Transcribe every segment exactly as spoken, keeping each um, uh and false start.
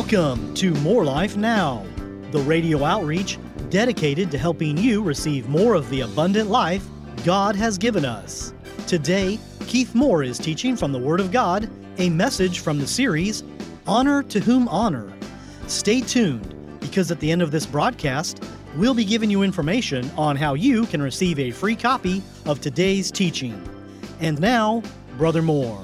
Welcome to More Life Now, the radio outreach dedicated to helping you receive more of the abundant life God has given us. Today, Keith Moore is teaching from the Word of God, a message from the series, Honor to Whom Honor. Stay tuned, because at the end of this broadcast, we'll be giving you information on how you can receive a free copy of today's teaching. And now, Brother Moore.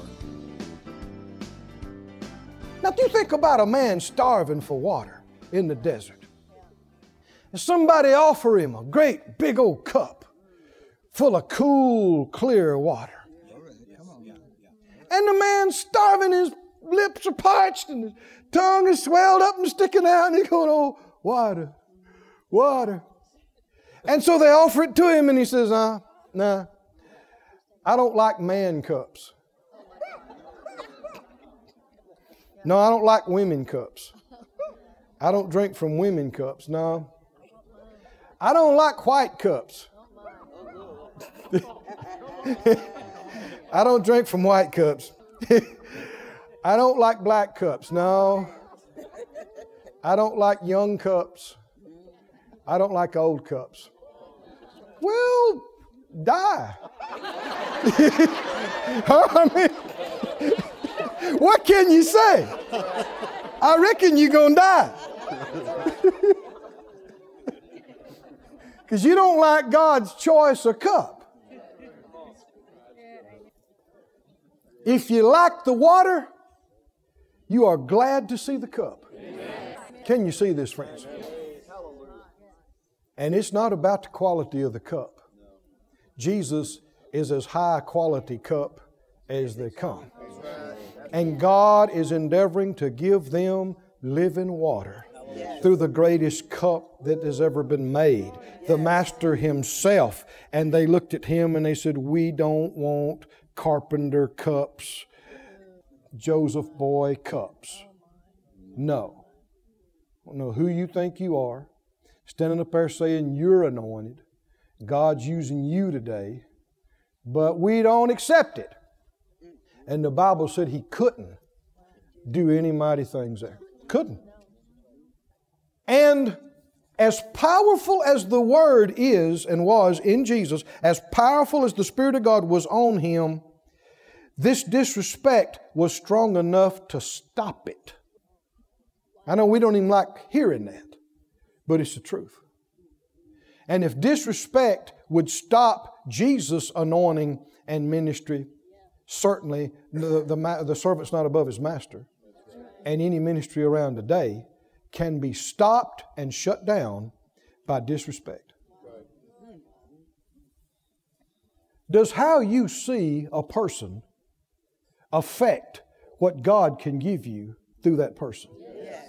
Now, if you think about a man starving for water in the desert, and somebody offer him a great big old cup full of cool, clear water. And the man's starving, his lips are parched and his tongue is swelled up and sticking out, and he's going, oh, water, water. And so they offer it to him, and he says, uh, nah, I don't like man cups. No, I don't like women cups. I don't drink from women cups, no. I don't like white cups. I don't drink from white cups. I don't like black cups, no. I don't like young cups. I don't like old cups. Well, die. I mean, what can you say? I reckon you're going to die. Because you don't like God's choice of cup. If you like the water, you are glad to see the cup. Can you see this, friends? And it's not about the quality of the cup. Jesus is as high a quality cup as they come. And God is endeavoring to give them living water through the greatest cup that has ever been made, the Master Himself. And they looked at Him and they said, we don't want carpenter cups, Joseph boy cups. No. I don't know who you think you are, standing up there saying you're anointed. God's using you today, but we don't accept it. And the Bible said He couldn't do any mighty things there. Couldn't. And as powerful as the Word is and was in Jesus, as powerful as the Spirit of God was on Him, this disrespect was strong enough to stop it. I know we don't even like hearing that, but it's the truth. And if disrespect would stop Jesus' anointing and ministry, certainly the, the, the servant's not above his master. And any ministry around today can be stopped and shut down by disrespect. Does how you see a person affect what God can give you through that person? Yes.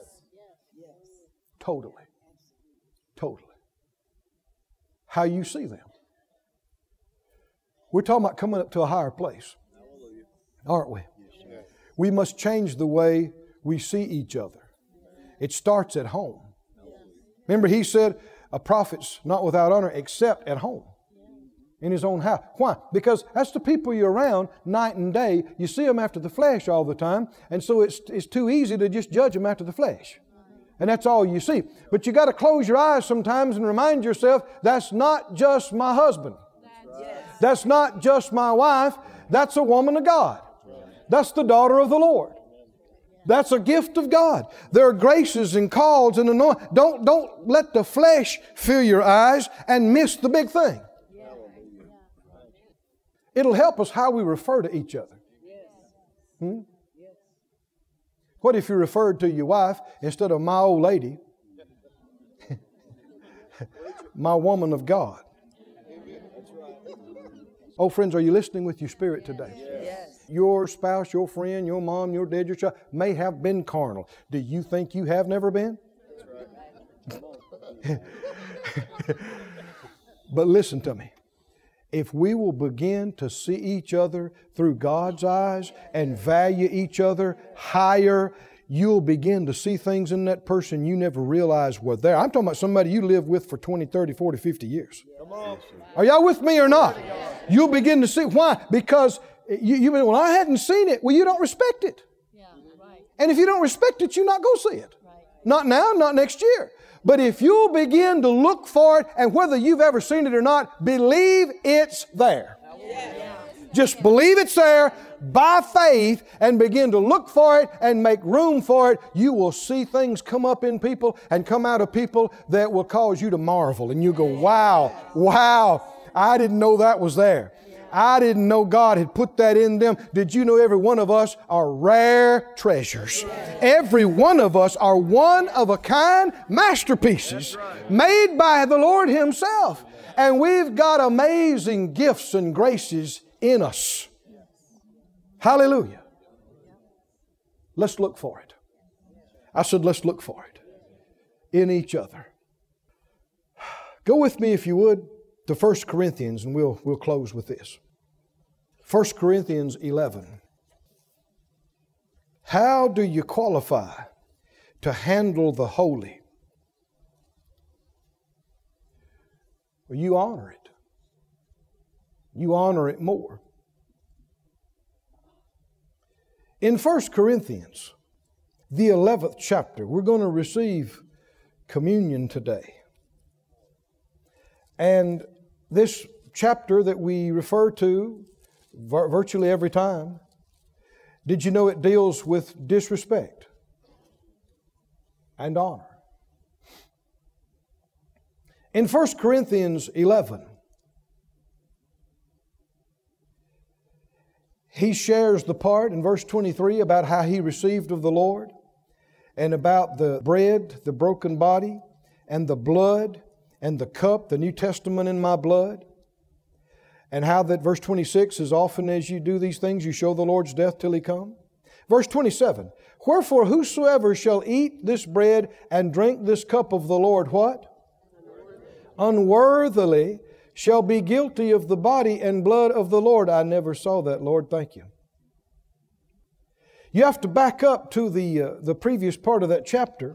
Totally. Totally. How you see them. We're talking about coming up to a higher place, aren't we? We must change the way we see each other. It starts at home. Remember, He said, a prophet's not without honor except at home, in his own house. Why? Because that's the people you're around night and day. You see them after the flesh all the time, and so it's, it's too easy to just judge them after the flesh. And that's all you see. But you got to close your eyes sometimes and remind yourself, that's not just my husband. That's not just my wife. That's a woman of God. That's the daughter of the Lord. That's a gift of God. There are graces and calls and anointings. Don't, don't let the flesh fill your eyes and miss the big thing. It'll help us how we refer to each other. Hmm? What if you referred to your wife instead of my old lady, my woman of God? Oh, friends, are you listening with your spirit today? Yes. Your spouse, your friend, your mom, your dad, your child may have been carnal. Do you think you have never been? That's right. But listen to me. If we will begin to see each other through God's eyes and value each other higher, you'll begin to see things in that person you never realized were there. I'm talking about somebody you lived with for twenty, thirty, forty, fifty years. Come on. Are y'all with me or not? You'll begin to see. Why? Because you, you well, I hadn't seen it. Well, you don't respect it. And if you don't respect it, you're not going to see it. Not now, not next year. But if you'll begin to look for it, and whether you've ever seen it or not, believe it's there. Just believe it's there by faith and begin to look for it and make room for it. You will see things come up in people and come out of people that will cause you to marvel. And you go, wow, wow, I didn't know that was there. I didn't know God had put that in them. Did you know every one of us are rare treasures? Every one of us are one-of-a-kind masterpieces made by the Lord Himself. And we've got amazing gifts and graces in us. Hallelujah. Let's look for it. I said, let's look for it in each other. Go with me, if you would, to First Corinthians, and we'll, we'll close with this. First Corinthians eleven. How do you qualify to handle the holy? Well, you honor it. You honor it more. In First Corinthians, the eleventh chapter, we're going to receive communion today. And this chapter that we refer to virtually every time, did you know it deals with disrespect and honor? In First Corinthians eleven, he shares the part in verse twenty-three about how he received of the Lord and about the bread, the broken body, and the blood, and the cup, the New Testament in my blood. And how that verse twenty-six, as often as you do these things, you show the Lord's death till He come. Verse twenty-seven, wherefore whosoever shall eat this bread and drink this cup of the Lord, what? Unworthily shall be guilty of the body and blood of the Lord. I never saw that, Lord. Thank you. You have to back up to the, uh, the previous part of that chapter.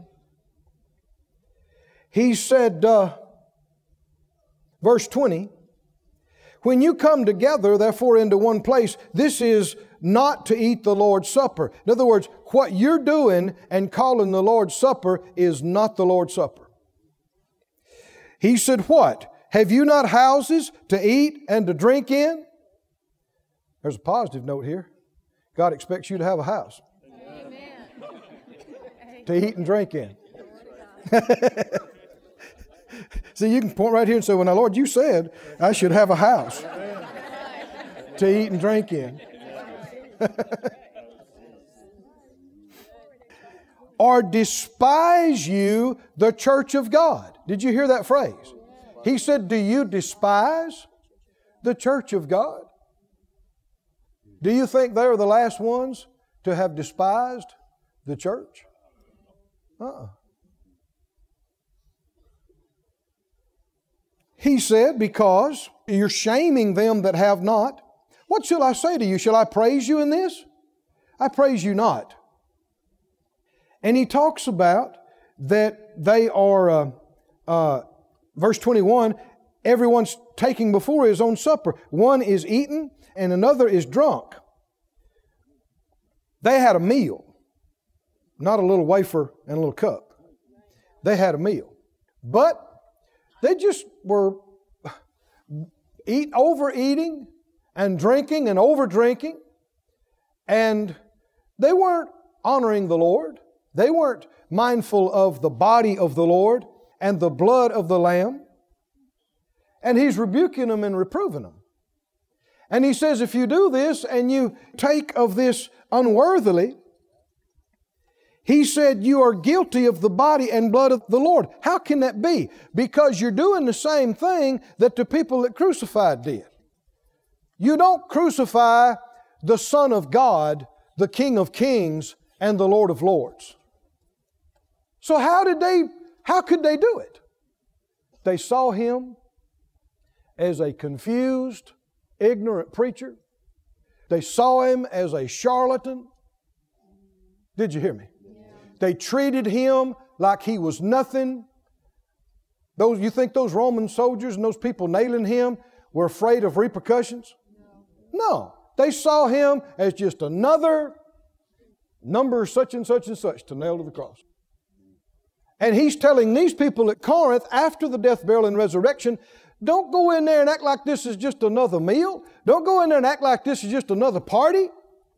He said, uh, verse twenty, when you come together, therefore, into one place, this is not to eat the Lord's Supper. In other words, what you're doing and calling the Lord's Supper is not the Lord's Supper. He said, what? Have you not houses to eat and to drink in? There's a positive note here. God expects you to have a house. Amen. To eat and drink in. See, you can point right here and say, well, now, Lord, you said I should have a house to eat and drink in. Or despise you the church of God. Did you hear that phrase? He said, do you despise the church of God? Do you think they're the last ones to have despised the church? Uh-uh. He said, because you're shaming them that have not. What shall I say to you? Shall I praise you in this? I praise you not. And he talks about that they are, uh, uh, verse twenty-one, everyone's taking before his own supper. One is eaten and another is drunk. They had a meal, not a little wafer and a little cup. They had a meal. But they just were eat, overeating and drinking and over drinking. And they weren't honoring the Lord. They weren't mindful of the body of the Lord and the blood of the Lamb. And He's rebuking them and reproving them. And He says, if you do this and you take of this unworthily, He said, you are guilty of the body and blood of the Lord. How can that be? Because you're doing the same thing that the people that crucified did. You don't crucify the Son of God, the King of Kings, and the Lord of Lords. So how did they, how could they do it? They saw Him as a confused, ignorant preacher. They saw Him as a charlatan. Did you hear me? They treated Him like He was nothing. Those, you think those Roman soldiers and those people nailing Him were afraid of repercussions? No. They saw Him as just another Number such and such and such to nail to the cross. And he's telling these people at Corinth after the death, burial, and resurrection, don't go in there and act like this is just another meal. Don't go in there and act like this is just another party.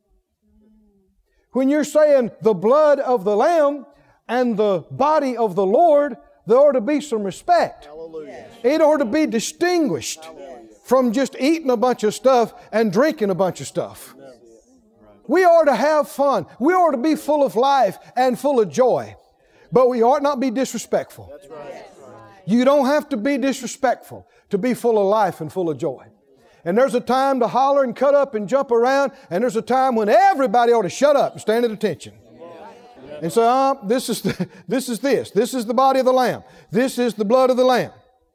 When you're saying the blood of the Lamb and the body of the Lord, there ought to be some respect. Hallelujah. It ought to be distinguished Hallelujah. From just eating a bunch of stuff and drinking a bunch of stuff. We ought to have fun. We ought to be full of life and full of joy. But we ought not be disrespectful. That's right. You don't have to be disrespectful to be full of life and full of joy. And there's a time to holler and cut up and jump around, and there's a time when everybody ought to shut up and stand at attention. And say, oh, this is the, this is this. This is the body of the Lamb. This is the blood of the Lamb.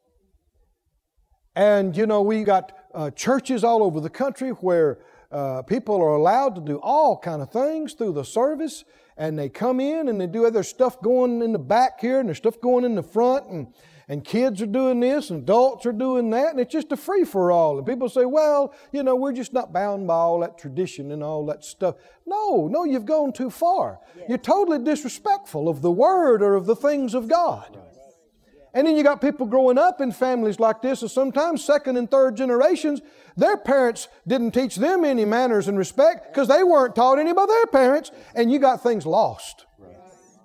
And, you know, we got uh, churches all over the country where uh, people are allowed to do all kind of things through the service. And they come in and they do other stuff going in the back here and there's stuff going in the front. And, and kids are doing this and adults are doing that. And it's just a free-for-all. And people say, well, you know, we're just not bound by all that tradition and all that stuff. No, no, you've gone too far. Yeah. You're totally disrespectful of the Word or of the things of God. Right. And then you got people growing up in families like this, and sometimes second and third generations, their parents didn't teach them any manners and respect because they weren't taught any by their parents, and you got things lost. Right.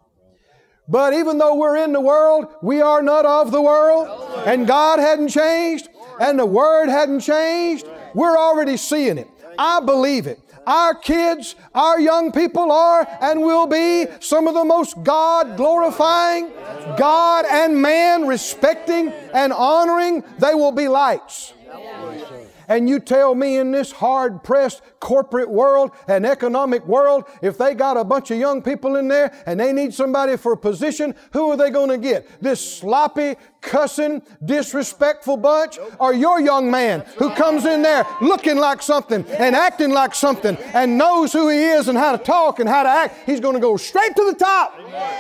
But even though we're in the world, we are not of the world, and God hadn't changed, and the Word hadn't changed. We're already seeing it. I believe it. Our kids, our young people are and will be some of the most God-glorifying, God and man respecting and honoring. They will be lights. And you tell me in this hard-pressed corporate world and economic world, if they got a bunch of young people in there and they need somebody for a position, who are they going to get? This sloppy, cussing, disrespectful bunch? Or your young man who comes in there looking like something and acting like something and knows who he is and how to talk and how to act? He's going to go straight to the top.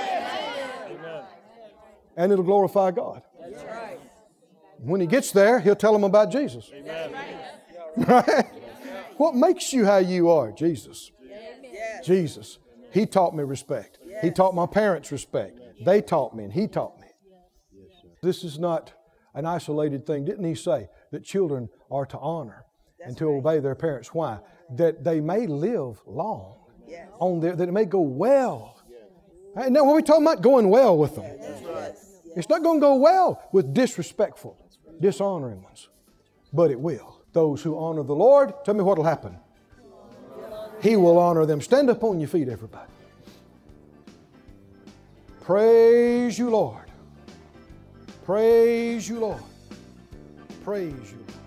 Amen. And it'll glorify God. That's right. When he gets there, he'll tell them about Jesus. Amen. Right? What makes you how you are? Jesus. Yes. Jesus. He taught me respect. Yes. He taught my parents respect. They taught me and He taught me. Yes. This is not an isolated thing. Didn't He say that children are to honor That's and to right. obey their parents? Why? That they may live long. Yes. On their, that it may go well. Yes. Now, when we talking about going well with them, That's right. it's not going to go well with disrespectful, dishonoring ones. But it will. Those who honor the Lord, tell me what will happen. He will honor them. Stand up on your feet, everybody. Praise you, Lord. Praise you, Lord. Praise you, Lord.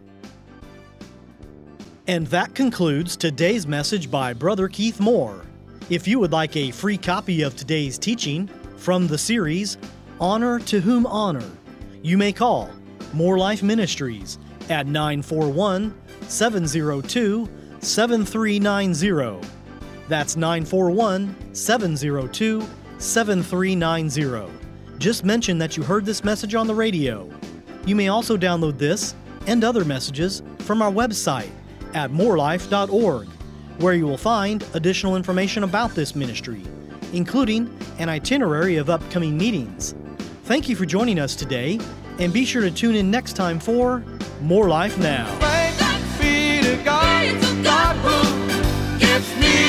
And that concludes today's message by Brother Keith Moore. If you would like a free copy of today's teaching from the series, Honor to Whom Honor, you may call More Life Ministries at nine four one, seven zero two, seven three nine zero. That's nine four one, seven zero two, seven three nine zero. Just mention that you heard this message on the radio. You may also download this and other messages from our website at more life dot org, where you will find additional information about this ministry, including an itinerary of upcoming meetings. Thank you for joining us today, and be sure to tune in next time for More Life Now. Thanks be to God, God who gives me